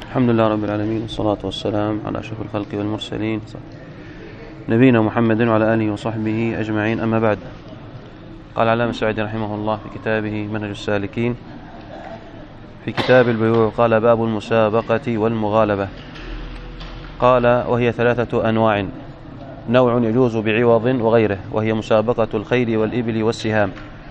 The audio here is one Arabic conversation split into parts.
الحمد لله رب العالمين، والصلاة والسلام على أشرف الخلق والمرسلين نبينا محمد وعلى آله وصحبه أجمعين، أما بعد. قال العلامة السعدي رحمه الله في كتابه منهج السالكين في كتاب البيوع، قال: باب المسابقة والمغالبة. قال: وهي 3 أنواع: نوع يجوز بعوض وغيره، وهي مسابقة الخيل والإبل والسهام،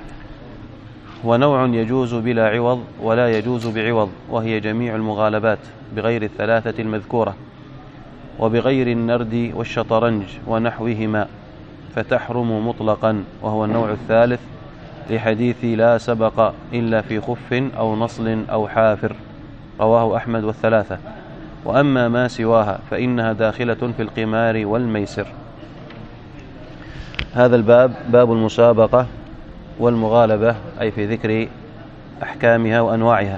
ونوع يجوز بلا عوض ولا يجوز بعوض، وهي جميع المغالبات بغير 3 المذكورة، وبغير النرد والشطرنج ونحوهما، فتحرم مطلقا، وهو النوع الثالث لحديث لا سبق إلا في خف أو نصل أو حافر، رواه أحمد والثلاثة. وأما ما سواها فإنها داخلة في القمار والميسر. هذا الباب باب المسابقة والمغالبة، أي في ذكر أحكامها وأنواعها.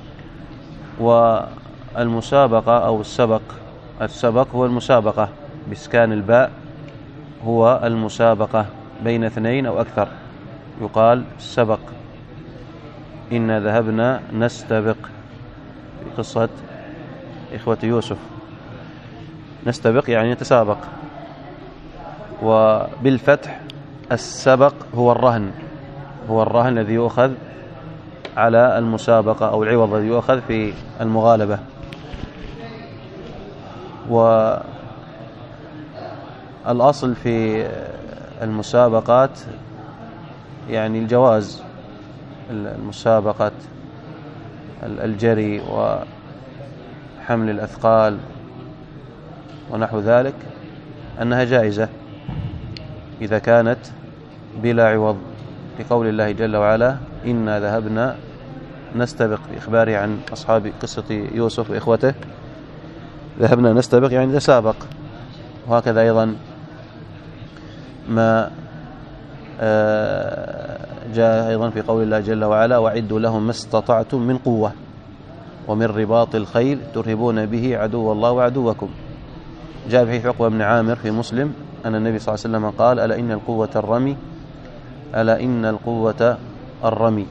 والمسابقة أو السبق هو المسابقة بإسكان الباء، هو المسابقة بين 2 أو أكثر، يقال سبق. إنا ذهبنا نستبق في قصة إخوة يوسف، نستبق يعني نتسابق. وبالفتح السبق هو الرهن الذي يؤخذ على المسابقة، أو العوض الذي يؤخذ في المغالبة. والأصل في المسابقات يعني الجواز، المسابقة الجري وحمل الأثقال ونحو ذلك، أنها جائزة إذا كانت بلا عوض، لقول الله جل وعلا: إنا ذهبنا نستبق، بإخباره عن أصحاب قصة يوسف وإخوته، ذهبنا نستبق يعني نتسابق. وهكذا أيضا ما جاء أيضا في قول الله جل وعلا: وعدوا لهم ما استطعتم من قوة ومن رباط الخيل ترهبون به عدو الله وعدوكم. جاء في حديث عقبة بن عامر في مسلم أن النبي صلى الله عليه وسلم قال: ألا إن القوة الرمي، ألا إن القوة الرمي.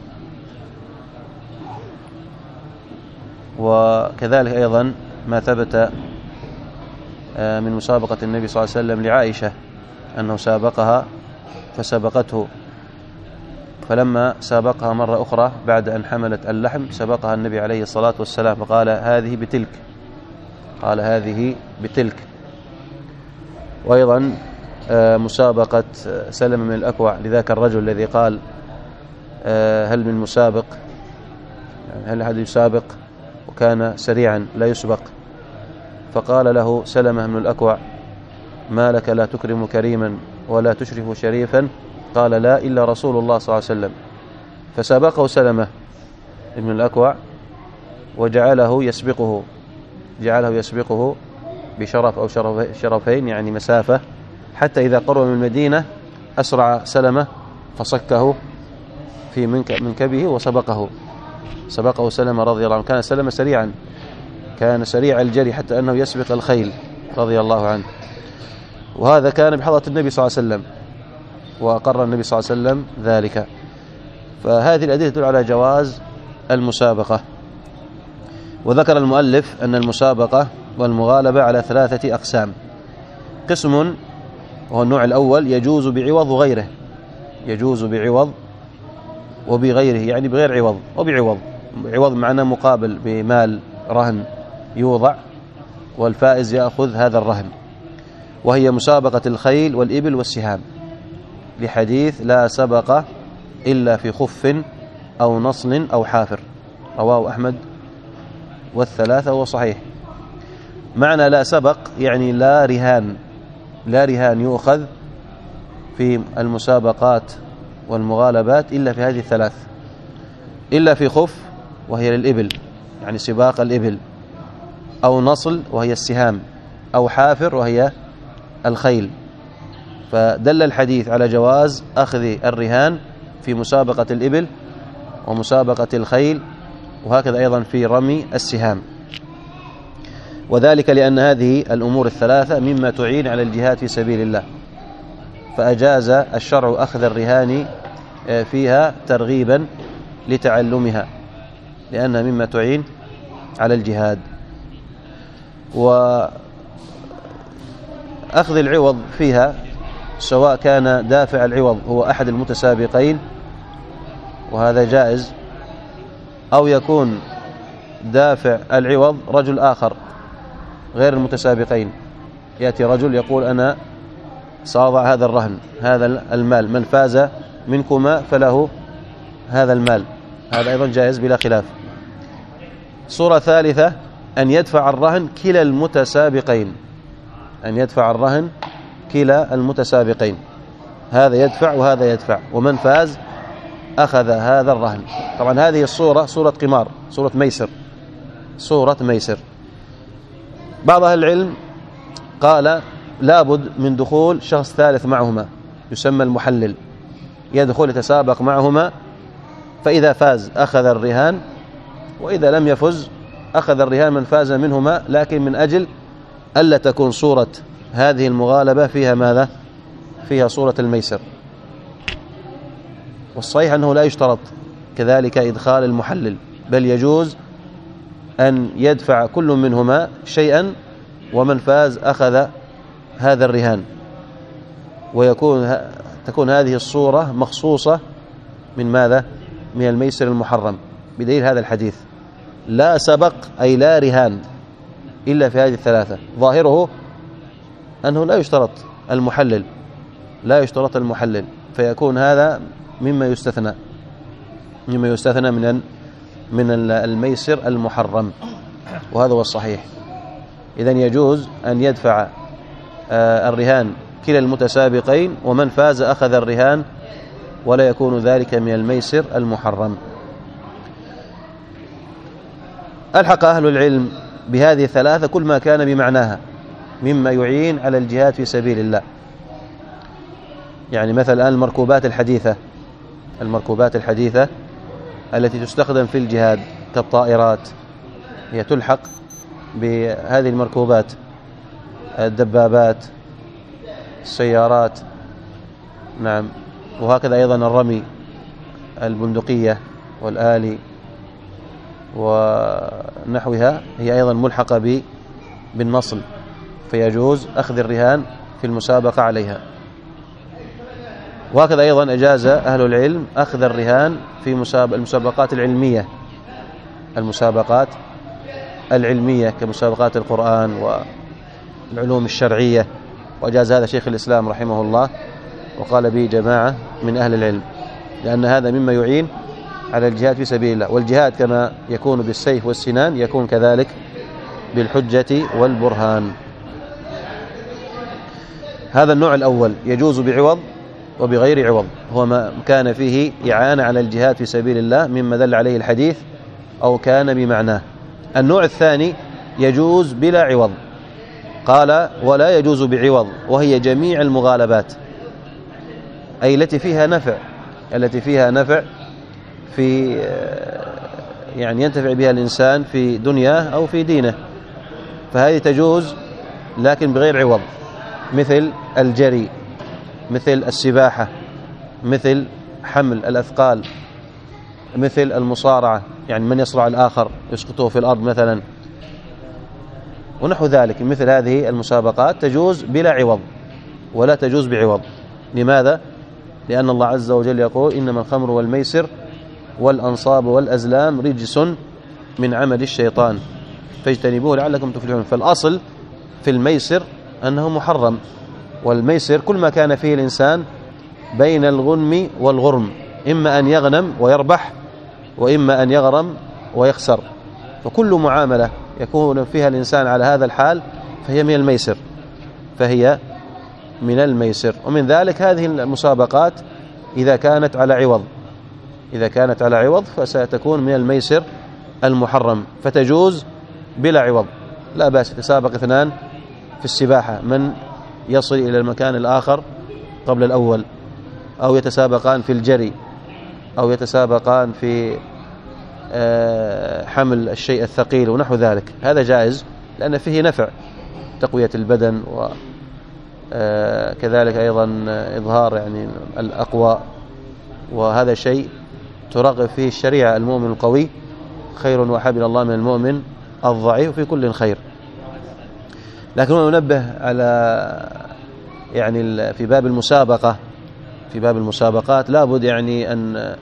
وكذلك أيضا ما ثبت من مسابقة النبي صلى الله عليه وسلم لعائشة أنه سابقها فسبقته، فلما سابقها مرة أخرى بعد أن حملت اللحم سبقها النبي عليه الصلاة والسلام فقال: هذه بتلك، قال: هذه بتلك. وأيضا مسابقة سلمة من الأكوع لذاك الرجل الذي قال: هل من مسابق، يعني هل أحد يسابق، وكان سريعا لا يسبق، فقال له سلمة من الأكوع: ما لك لا تكرم كريما ولا تشرف شريفا؟ قال: لا، إلا رسول الله صلى الله عليه وسلم. فسابقه سلمة من الأكوع وجعله يسبقه بشرف أو شرفين، يعني مسافة، حتى إذا قرب من المدينة أسرع سلمة فصكه في منكبه وسبقه سلمة رضي الله عنه. كان سلمة سريعا، كان سريع الجري حتى أنه يسبق الخيل رضي الله عنه. وهذا كان بحضرة النبي صلى الله عليه وسلم، وأقر النبي صلى الله عليه وسلم ذلك. فهذه الأدلة تدل على جواز المسابقة. وذكر المؤلف أن المسابقة والمغالبة على 3 أقسام: قسم وهو النوع الأول يجوز بعوض وغيره، يجوز بعوض وبغيره، يعني بغير عوض وبعوض. عوض معناه مقابل بمال، رهن يوضع والفائز يأخذ هذا الرهن. وهي مسابقة الخيل والإبل والسهام، لحديث لا سبق إلا في خف أو نصل أو حافر، رواه أحمد والثلاثة وهو صحيح. معنى لا سبق يعني لا رهان يؤخذ في المسابقات والمغالبات إلا في هذه 3، إلا في خف وهي للإبل يعني سباق الإبل، أو نصل وهي السهام، أو حافر وهي الخيل. فدل الحديث على جواز أخذ الرهان في مسابقة الإبل ومسابقة الخيل، وهكذا أيضا في رمي السهام. وذلك لأن هذه الأمور ال3 مما تعين على الجهاد في سبيل الله، فأجاز الشرع أخذ الرهان فيها ترغيبا لتعلمها، لأنها مما تعين على الجهاد. وأخذ العوض فيها سواء كان دافع العوض هو أحد المتسابقين وهذا جائز، أو يكون دافع العوض رجل آخر غير المتسابقين. يأتي رجل يقول أنا سأضع هذا الرهن، هذا المال، من فاز منكما فله هذا المال، هذا أيضا جائز بلا خلاف. صورة ثالثة أن يدفع الرهن كلا المتسابقين، أن يدفع الرهن كلا المتسابقين، هذا يدفع وهذا يدفع، ومن فاز أخذ هذا الرهن. طبعا هذه الصورة صورة قمار، صورة ميسر، صورة ميسر. بعض أهل العلم قال لابد من دخول شخص ثالث معهما يسمى المحلل، يدخل يتسابق معهما، فإذا فاز أخذ الرهان، وإذا لم يفز أخذ الرهان من فاز منهما، لكن من أجل ألا تكون صورة هذه المغالبة فيها ماذا؟ فيها صورة الميسر. والصحيح أنه لا يشترط كذلك إدخال المحلل، بل يجوز أن يدفع كل منهما شيئا ومن فاز أخذ هذا الرهان، تكون هذه الصورة مخصوصة من ماذا؟ من الميسر المحرم، بدليل هذا الحديث لا سبق أي لا رهان إلا في هذه الثلاثة. ظاهره أنه لا يشترط المحلل، لا يشترط المحلل، فيكون هذا مما يستثنى من الميسر المحرم، وهذا هو الصحيح. إذن يجوز أن يدفع الرهان كلا المتسابقين، ومن فاز أخذ الرهان، ولا يكون ذلك من الميسر المحرم. ألحق أهل العلم بهذه الثلاثة كل ما كان بمعناها مما يعين على الجهاد في سبيل الله. يعني مثلا الآن المركوبات الحديثة التي تستخدم في الجهاد كالطائرات هي تلحق بهذه المركوبات، الدبابات، السيارات، نعم، وهكذا أيضا الرمي، البندقية والآلي ونحوها هي أيضا ملحقة بالنصل، فيجوز أخذ الرهان في المسابقة عليها. وهكذا أيضا أجاز أهل العلم أخذ الرهان في المسابقات العلمية كمسابقات القرآن والعلوم الشرعية، وأجاز هذا شيخ الإسلام رحمه الله، وقال به جماعة من أهل العلم، لأن هذا مما يعين على الجهاد في سبيل الله. والجهاد كما يكون بالسيف والسنان يكون كذلك بالحجة والبرهان. هذا النوع الأول يجوز بعوض وبغير عوض، هو ما كان فيه إعانة على الجهاد في سبيل الله مما دل عليه الحديث أو كان بمعناه. النوع الثاني يجوز بلا عوض، قال ولا يجوز بعوض، وهي جميع المغالبات، أي التي فيها نفع في يعني ينتفع بها الإنسان في دنياه أو في دينه، فهذه تجوز لكن بغير عوض، مثل الجري، مثل السباحة، مثل حمل الأثقال، مثل المصارعة، يعني من يصرع الآخر يسقطه في الأرض مثلا، ونحو ذلك. مثل هذه المسابقات تجوز بلا عوض ولا تجوز بعوض. لماذا؟ لأن الله عز وجل يقول إنما الخمر والميسر والأنصاب والأزلام رجس من عمل الشيطان فاجتنبوه لعلكم تفلحون. فالأصل في الميسر أنه محرم، والميسر كل ما كان فيه الإنسان بين الغنم والغرم، إما أن يغنم ويربح وإما أن يغرم ويخسر، فكل معاملة يكون فيها الإنسان على هذا الحال فهي من الميسر. ومن ذلك هذه المسابقات إذا كانت على عوض فستكون من الميسر المحرم، فتجوز بلا عوض، لا بأس. يتسابق اثنان في السباحة، من يصل إلى المكان الآخر قبل الأول، أو يتسابقان في الجري، أو يتسابقان في حمل الشيء الثقيل ونحو ذلك. هذا جائز لأن فيه نفع تقوية البدن، وكذلك أيضا إظهار يعني الأقوى، وهذا شيء ترغب فيه الشريعة. المؤمن القوي خير وأحب إلى الله من المؤمن الضعيف، في كل خير. لكن هو ينبه على يعني في باب المسابقة، في باب المسابقات لابد يعني أن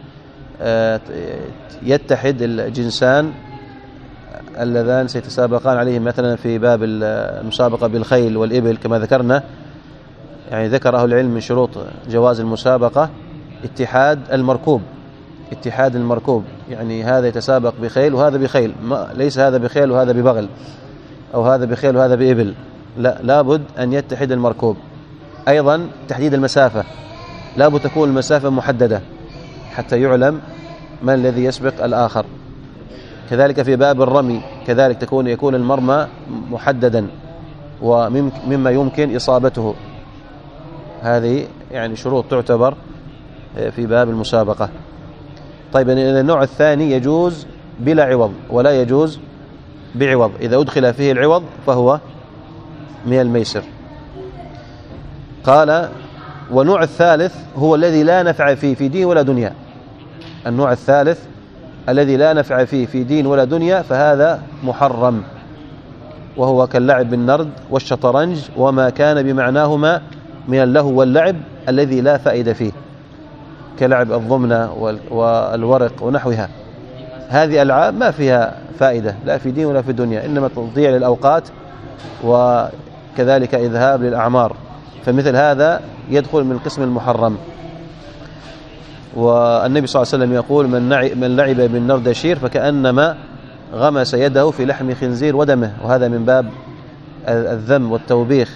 يتحد الجنسان اللذان سيتسابقان عليهم، مثلا في باب المسابقة بالخيل والإبل كما ذكرنا. يعني ذكر أهل العلم من شروط جواز المسابقة اتحاد المركوب، اتحاد المركوب، يعني هذا يتسابق بخيل وهذا بخيل، ليس هذا بخيل وهذا ببغل، أو هذا بخيل وهذا بإبل، لا، لابد أن يتحد المركوب. أيضا تحديد المسافة، لابد تكون المسافة محددة حتى يعلم من الذي يسبق الآخر. كذلك في باب الرمي كذلك يكون المرمى محددا ومما يمكن إصابته. هذه يعني شروط تعتبر في باب المسابقة. طيب، النوع الثاني يجوز بلا عوض ولا يجوز بعوض، إذا أدخل فيه العوض فهو من الميسر. قال: والنوع الثالث هو الذي لا نفع فيه في دين ولا دنيا. النوع الثالث الذي لا نفع فيه في دين ولا دنيا فهذا محرم، وهو كاللعب بالنرد والشطرنج وما كان بمعناهما من اللهو واللعب الذي لا فائدة فيه، كلعب الضمنة والورق ونحوها. هذه ألعاب ما فيها فائدة لا في دين ولا في دنيا، إنما تضيع للأوقات وكذلك إذهاب للأعمار، فمثل هذا يدخل من القسم المحرم. والنبي صلى الله عليه وسلم يقول: من لعب بالنردشير فكأنما غمس يده في لحم خنزير ودمه، وهذا من باب الذم والتوبيخ،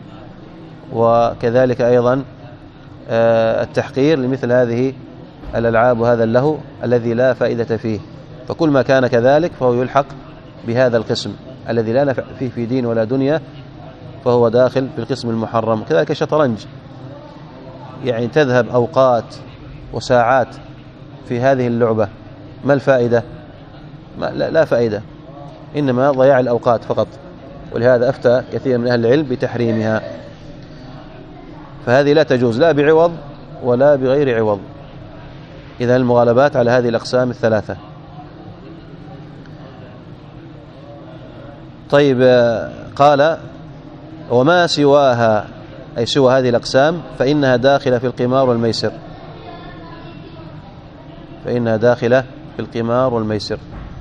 وكذلك أيضا التحقير لمثل هذه الألعاب وهذا اللهو الذي لا فائدة فيه. فكل ما كان كذلك فهو يلحق بهذا القسم الذي لا نفع فيه في دين ولا دنيا، فهو داخل في القسم المحرم. كذلك الشطرنج، يعني تذهب أوقات وساعات في هذه اللعبة، ما الفائدة؟ لا فائدة، إنما ضياع الأوقات فقط، ولهذا أفتى كثير من أهل العلم بتحريمها. فهذه لا تجوز لا بعوض ولا بغير عوض. إذن المغالبات على هذه الأقسام الثلاثة. طيب، قال: وما سواها، أي سوى هذه الأقسام، فإنها داخلة في القمار والميسر، فإنها داخلة في القمار والميسر.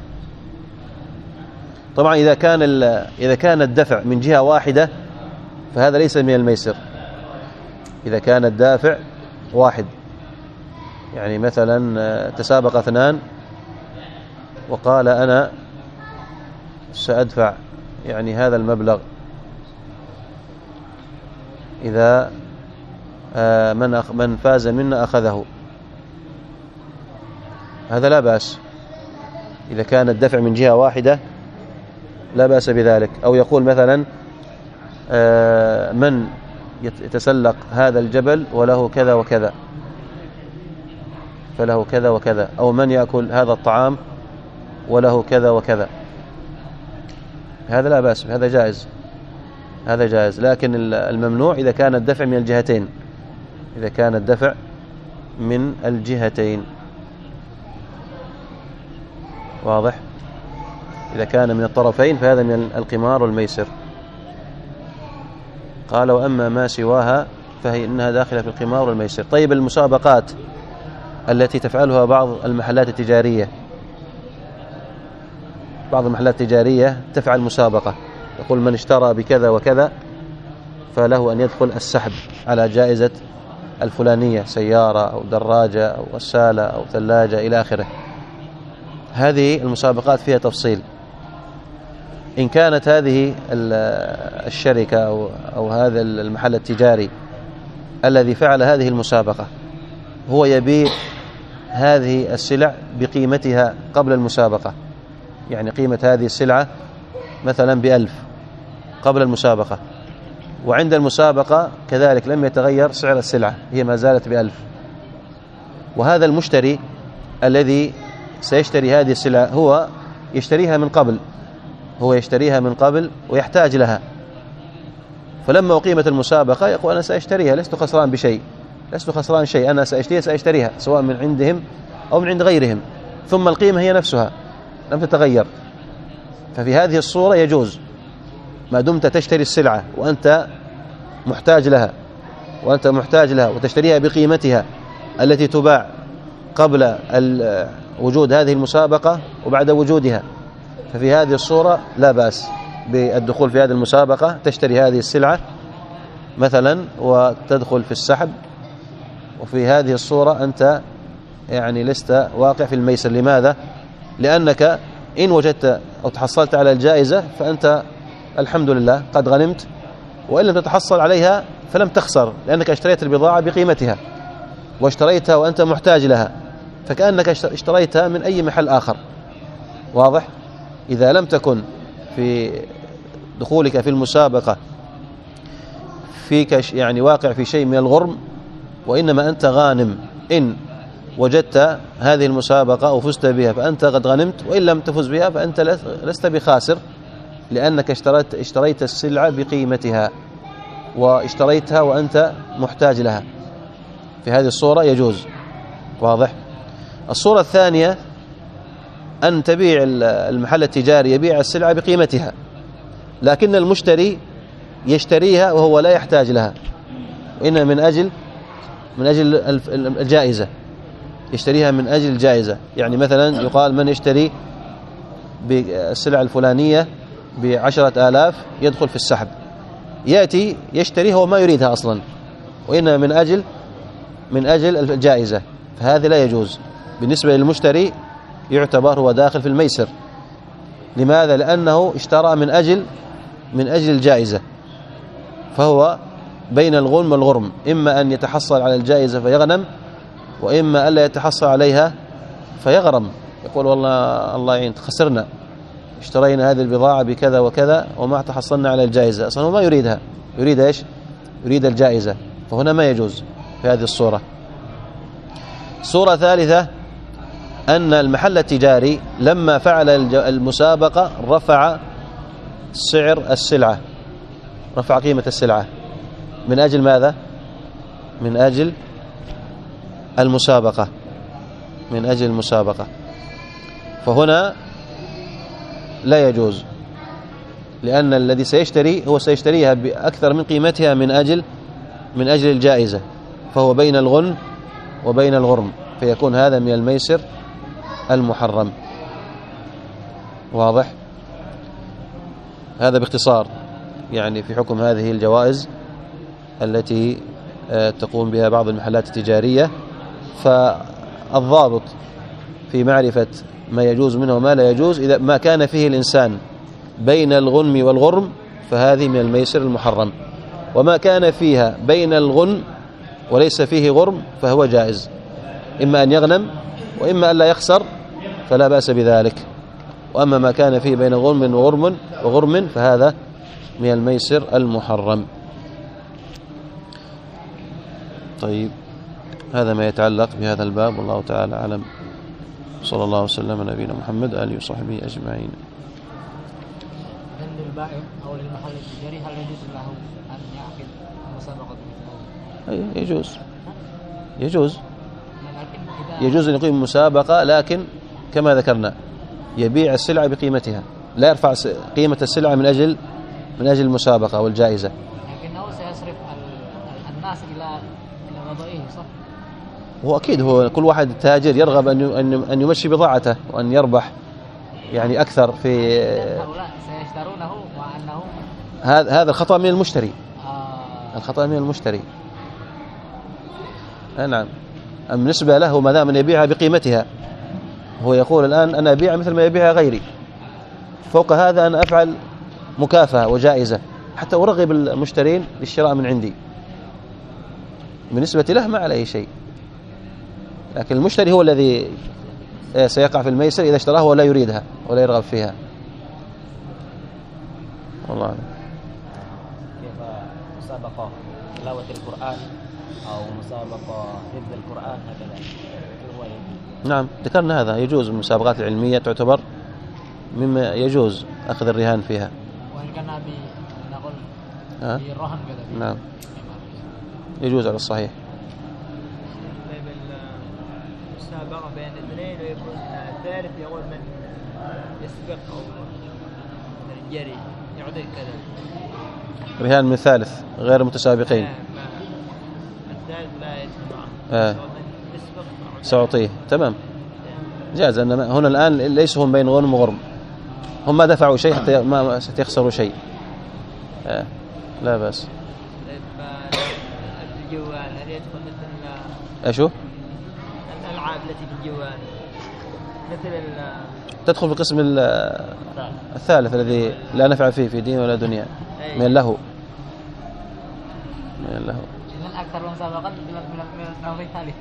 طبعا إذا كان الدفع من جهة واحدة فهذا ليس من الميسر. إذا كان الدافع واحد، يعني مثلا تسابق اثنان وقال: أنا سأدفع يعني هذا المبلغ إذا من فاز منا أخذه، هذا لا بأس. إذا كان الدفع من جهة واحدة لا بأس بذلك. أو يقول مثلا: من يتسلق هذا الجبل وله كذا وكذا فله كذا وكذا، أو من يأكل هذا الطعام وله كذا وكذا، هذا لا بأس، هذا جائز، هذا جائز. لكن الممنوع إذا كان الدفع من الجهتين، إذا كان الدفع من الجهتين، واضح؟ إذا كان من الطرفين فهذا من القمار والميسر. قال: وأما ما سواها فهي إنها داخلة في القمار والميسر. طيب، المسابقات التي تفعلها بعض المحلات التجارية، بعض المحلات التجارية تفعل مسابقة، يقول: من اشترى بكذا وكذا فله أن يدخل السحب على جائزة الفلانية، سيارة أو دراجة أو غسالة أو ثلاجة إلى آخره. هذه المسابقات فيها تفصيل. إن كانت هذه الشركة أو هذا المحل التجاري الذي فعل هذه المسابقة هو يبيع هذه السلع بقيمتها قبل المسابقة، يعني قيمة هذه السلعة مثلا ب1000 قبل المسابقة، وعند المسابقة كذلك لم يتغير سعر السلعة، هي ما زالت ب1000، وهذا المشتري الذي سيشتري هذه السلعة هو يشتريها من قبل، هو يشتريها من قبل ويحتاج لها، فلما أقيمت المسابقة يقول: أنا سأشتريها، لست خسران بشيء، لست خسران شيء، أنا سأشتريها سواء من عندهم أو من عند غيرهم، ثم القيمة هي نفسها لم تتغير. ففي هذه الصورة يجوز ما دمت تشتري السلعة وأنت محتاج لها وتشتريها بقيمتها التي تباع قبل وجود هذه المسابقة وبعد وجودها، ففي هذه الصورة لا بأس بالدخول في هذه المسابقة، تشتري هذه السلعة مثلا وتدخل في السحب، وفي هذه الصورة أنت يعني لست واقع في الميسر. لماذا؟ لأنك إن وجدت أو تحصلت على الجائزة فأنت الحمد لله قد غنمت، وإن لم تتحصل عليها فلم تخسر، لأنك اشتريت البضاعة بقيمتها واشتريتها وأنت محتاج لها، فكأنك اشتريتها من أي محل آخر. واضح؟ إذا لم تكن في دخولك في المسابقة فيك يعني واقع في شيء من الغرم، وإنما أنت غانم، إن وجدت هذه المسابقة أو فزت بها فأنت قد غنمت، وإن لم تفز بها فأنت لست بخاسر، لأنك اشتريت السلعة بقيمتها واشتريتها وأنت محتاج لها. في هذه الصورة يجوز. واضح؟ الصورة الثانية أن تبيع المحل التجاري يبيع السلعة بقيمتها، لكن المشتري يشتريها وهو لا يحتاج لها، وإنما من أجل الجائزة، يشتريها من أجل الجائزة. يعني مثلا يقال من يشتري بالسلعة الفلانية ب10,000 يدخل في السحب، يأتي يشتريها وما يريدها أصلا، وإنما من أجل الجائزة، فهذا لا يجوز. بالنسبة للمشتري يعتبر هو داخل في الميسر. لماذا؟ لأنه اشترى من أجل الجائزة، فهو بين الغنم والغرم، إما أن يتحصل على الجائزة فيغنم، وإما ألا يتحصل عليها فيغرم، يقول والله الله يعين خسرنا، اشترينا هذه البضاعة بكذا وكذا وما تحصلنا على الجائزة، أصلا هو ما يريدها، يريد إيش؟ يريد الجائزة، فهنا ما يجوز في هذه الصورة. صورة ثالثة أن المحل التجاري لما فعل المسابقة رفع سعر السلعة، رفع قيمة السلعة من أجل ماذا؟ من أجل المسابقة، من أجل المسابقة، فهنا لا يجوز، لأن الذي سيشتري هو سيشتريها بأكثر من قيمتها من أجل الجائزة، فهو بين الغنم وبين الغرم، فيكون هذا من الميسر المحرم. واضح؟ هذا باختصار يعني في حكم هذه الجوائز التي تقوم بها بعض المحلات التجارية. فالضابط في معرفة ما يجوز منه وما لا يجوز، إذا ما كان فيه الإنسان بين الغنم والغرم فهذه من الميسر المحرم، وما كان فيها بين الغنم وليس فيه غرم فهو جائز، إما أن يغنم وإما أن لا يخسر فلا بأس بذلك. وأما ما كان فيه بين غنم وغرم فهذا من الميسر المحرم. طيب، هذا ما يتعلق بهذا الباب، والله تعالى أعلم. صلى الله وسلم على نبينا محمد آله وصحبه أجمعين. عند البائع أو للمحل التجاري هل يجوز له أن يعقد مسابقة مثل هذا؟ يجوز أن يقيم مسابقة، لكن كما ذكرنا يبيع السلعة بقيمتها، لا يرفع قيمة السلعة من أجل المسابقة والجائزة. لكنه سيصرف الناس إلى رضائه، صح؟ هو أكيد هو كل واحد تاجر يرغب أن يمشي بضاعته وأن يربح يعني أكثر في هؤلاء سيشترونه وأنه هذا الخطأ من المشتري. الخطأ من المشتري. نعم. بالنسبة له ما دام أن يبيعها بقيمتها، هو يقول الآن أنا أبيع مثل ما يبيعها غيري، فوق هذا أنا أفعل مكافأة وجائزة حتى أرغب المشترين للشراء من عندي. بالنسبة له ما عليه شيء، لكن المشتري هو الذي سيقع في الميسر إذا اشتراها ولا يريدها ولا يرغب فيها. والله أعلم. كيف مسابقة تلاوة القرآن أو مسابقة حفظ القرآن هكذا؟ نعم، ذكرنا هذا يجوز. المسابقات العلمية تعتبر مما يجوز أخذ الرهان فيها. وإن كان بالرهن كذا. نعم، يجوز على الصحيح. المسابقة بين اثنين ويكون الثالث يقول من يسبق أو من الجري يعطيك كذا. رهان من ثالث غير متسابقين. الثالث لا يدفع معه. سأعطيه تمام جاز. أن هنا الآن ليسوا هم بين غنم وغرم، هم ما دفعوا شيء حتى ما يخسروا شيء. لا بأس. الجوال هل يدخل مثل أشو الألعاب التي في الجوال مثل تدخل في قسم الثالث الذي لا نفع فيه في دين ولا دنيا من اللهو. من اللهو من أكثر المسابقات من النوع الثالث.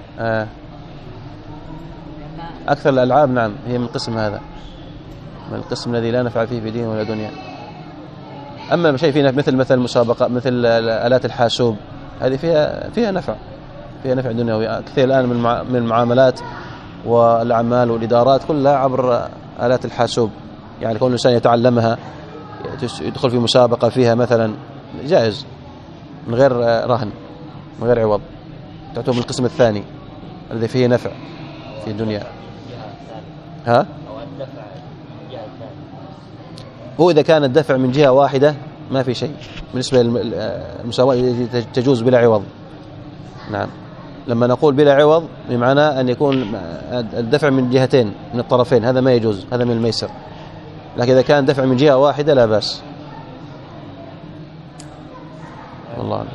أكثر الألعاب نعم هي من القسم هذا، من القسم الذي لا نفع فيه في دين ولا دنيا. أما شيء فيه مثل المسابقة مثل آلات الحاسوب هذه فيها نفع، فيها نفع دنيوي كثير الآن من المعاملات والأعمال والإدارات كلها عبر آلات الحاسوب. يعني كل إنسان يتعلمها يدخل في مسابقة فيها مثلا جائز من غير رهن من غير عوض، تعتبر من القسم الثاني الذي فيه نفع في الدنيا. ها؟ هو إذا كان الدفع من جهة واحدة ما في شيء بالنسبة للمسابقة التي تجوز بلا عوض. نعم لما نقول بلا عوض بمعنى أن يكون الدفع من جهتين من الطرفين هذا ما يجوز، هذا من الميسر. لكن إذا كان دفع من جهة واحدة لا بأس. والله ما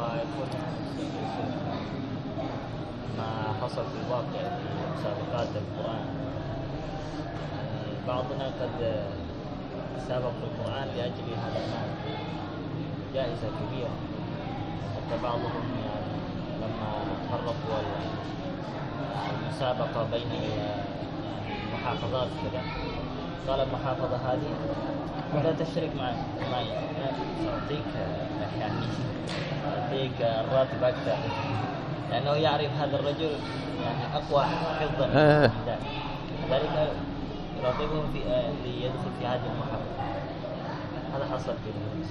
حصل في الواقع في مسابقات القرآن، بعضنا قد سابق في القرآن لأجل هذا المال جائزة كبيرة، حتى بعضهم يعني لما فرقوا المسابقة بين المحافظات كذا قال المحافظة هذه لا تشترك معي سأعطيك يعني الراتب أكثر، لأنه يعرف هذا الرجل يعني أقوى حفظا من ذلك يراقبهم ليدخل في هذه المحافظة. هذا حصل في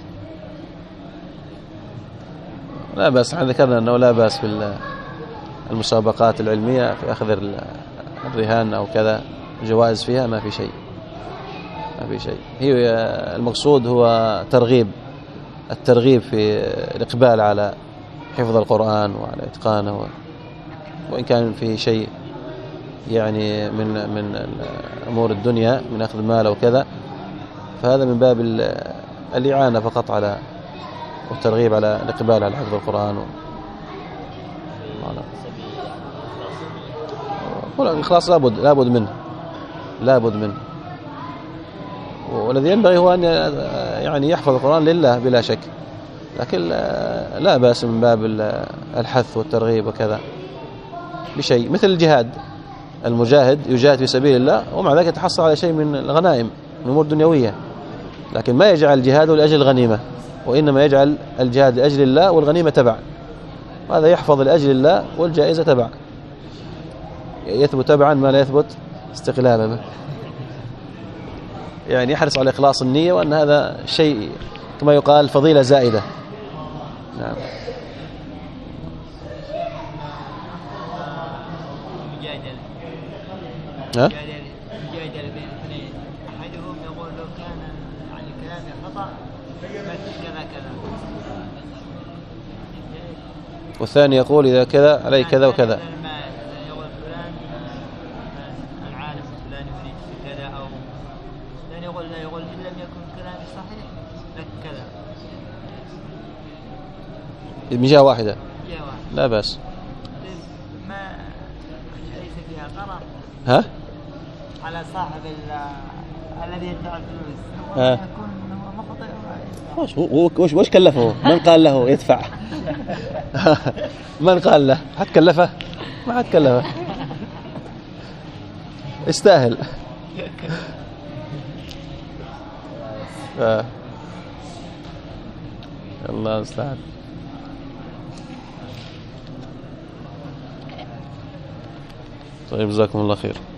لا بأس. ذكرنا أنه لا بأس في المسابقات العلمية في أخذ الرهان أو كذا جوائز فيها ما في شيء، ما في شيء. هي المقصود هو الترغيب في الإقبال على حفظ القرآن وعلى إتقانه، وإن كان في شيء يعني من أمور الدنيا من أخذ المال أو كذا فهذا من باب الإعانة فقط على والترغيب على الإقبال على حفظ القرآن. الإخلاص لابد منه. والذي ينبغي هو أن يعني يحفظ القرآن لله بلا شك، لكن لا بأس من باب الحث والترغيب وكذا بشيء مثل الجهاد. المجاهد يجاهد في سبيل الله ومع ذلك يتحصل على شيء من الغنائم من أمور دنيوية، لكن ما يجعل الجهاد لأجل الغنيمة، وإنما يجعل الجهاد لأجل الله والغنيمة تبع. هذا يحفظ لأجل الله والجائزة تبع، يثبت تبعا ما لا يثبت استقلالا به. يعني يحرص على إخلاص النية، وأن هذا شيء كما يقال فضيلة زائدة. نعم. مجادلة بين اثنين، أحدهم يقول لو كان يعني كلامي خطأ كذا كذا، والثاني يقول إذا كذا علي كذا وكذا. يقول فلان العالم فلان يريد كذا، أو فلان يقول لا، يقول إن لم يكن كلامي صحيح لك كذا من جهة واحدة لا بأس. ما ليس فيها ضرر ها على صاحب الذي يدفع الفلوس يكون مخطئ. وش كلفه؟ من قال له يدفع؟ من قال له؟ حد كلفه؟ ما حد كلفه، يستاهل. الله المستعان. طيب جزاكم الله خير.